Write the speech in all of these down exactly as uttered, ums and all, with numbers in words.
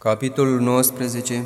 Capitolul nouăsprezece.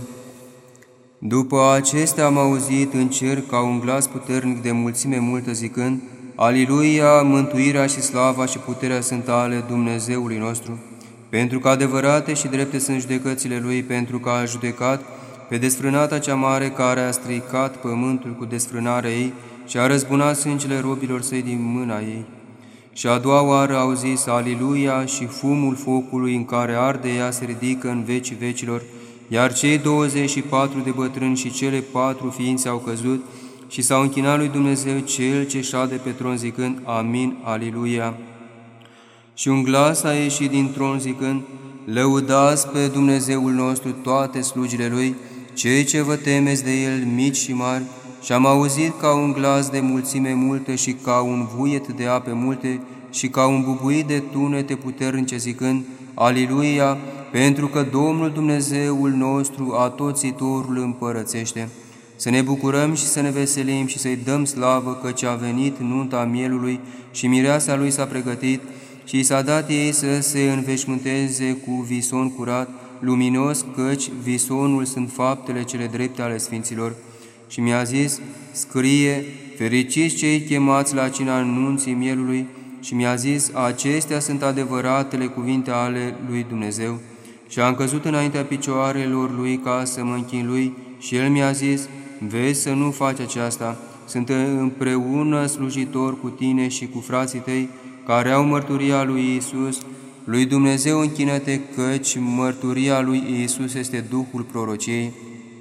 După acestea am auzit în cer ca un glas puternic de mulțime multă zicând: Aliluia, mântuirea și slava și puterea sunt ale Dumnezeului nostru, pentru că adevărate și drepte sunt judecățile Lui, pentru că a judecat pe desfrânata cea mare care a stricat pământul cu desfrânarea ei și a răzbunat sângele robilor săi din mâna ei. Și a doua oară au zis: Aliluia, și fumul focului în care arde ea se ridică în vecii vecilor, iar cei douăzeci și patru de bătrâni și cele patru ființe au căzut și s-au închinat lui Dumnezeu Cel ce șade pe tron zicând: Amin, Aliluia. Și un glas a ieșit din tron zicând: Lăudați pe Dumnezeul nostru toate slugile Lui, cei ce vă temeți de El, mici și mari. Și am auzit ca un glas de mulțime multă și ca un vuiet de ape multe și ca un bubuit de tunete puternice zicând: Aliluia, pentru că Domnul Dumnezeul nostru atoțitorul împărățește. Să ne bucurăm și să ne veselim și să-i dăm slavă, căci a venit nunta mielului și mireasa lui s-a pregătit și i s-a dat ei să se înveșmânteze cu vison curat, luminos, căci visonul sunt faptele cele drepte ale sfinților. Și mi-a zis: scrie, fericiți cei chemați la cina anunții mielului. Și mi-a zis: acestea sunt adevăratele cuvinte ale lui Dumnezeu. Și am căzut înaintea picioarelor lui ca să mă închin lui și el mi-a zis: vezi să nu faci aceasta, sunt împreună slujitor cu tine și cu frații tăi care au mărturia lui Iisus. Lui Dumnezeu închină-te, căci mărturia lui Iisus este Duhul prorociei.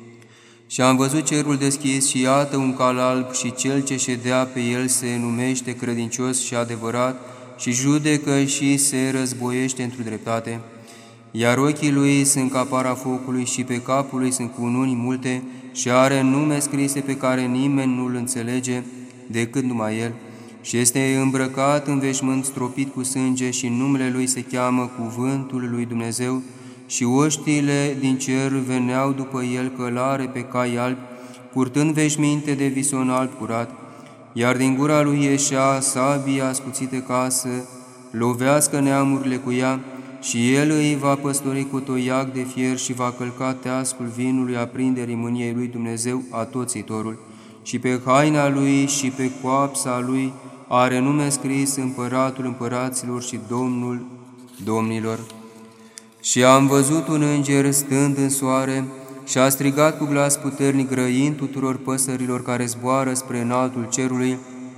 Și am văzut cerul deschis și iată un cal alb și cel ce ședea pe el se numește credincios și adevărat și judecă și se războiește într-o dreptate. Iar ochii lui sunt ca para focului și pe capul lui sunt cununi multe și are nume scrise pe care nimeni nu-l înțelege decât numai el. Și este îmbrăcat în veșmânt stropit cu sânge și numele lui se cheamă Cuvântul lui Dumnezeu. Și oștile din cer veneau după el călare pe cai albi, purtând veșminte de vison alb curat, iar din gura lui ieșea sabia ascuțită ca să lovească neamurile cu ea, și el îi va păstori cu toiac de fier și va călca teascul vinului aprinderii mâniei lui Dumnezeu atoțitorul. Și pe haina lui și pe coapsa lui are nume scris Împăratul împăraților și Domnul domnilor. Și am văzut un înger stând în soare și a strigat cu glas puternic, grăind tuturor păsărilor care zboară spre înaltul cerului: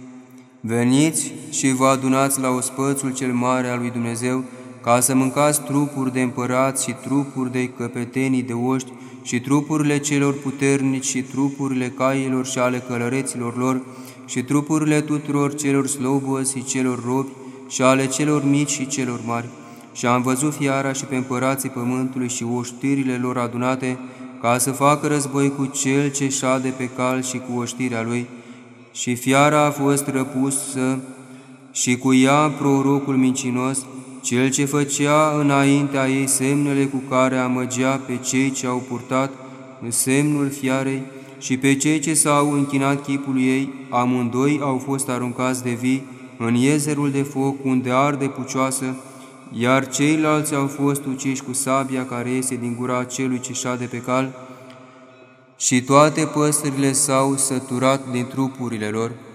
veniți și vă adunați la ospățul cel mare al lui Dumnezeu, ca să mâncați trupuri de împărați și trupuri de căpetenii de oști și trupurile celor puternici și trupurile cailor și ale călăreților lor și trupurile tuturor celor slobozi și celor robi și ale celor mici și celor mari. Și am văzut fiara și pe împărații pământului și oștirile lor adunate, ca să facă război cu cel ce șade pe cal și cu oștirea lui. Și fiara a fost răpusă și cu ea prorocul mincinos, cel ce făcea înaintea ei semnele cu care amăgea pe cei ce au purtat semnul fiarei și pe cei ce s-au închinat chipului ei. Amândoi au fost aruncați de vii în iezerul de foc unde arde pucioasă, iar ceilalți au fost uciși cu sabia care iese din gura celui ce șade pe cal, și toate păsările s-au săturat din trupurile lor.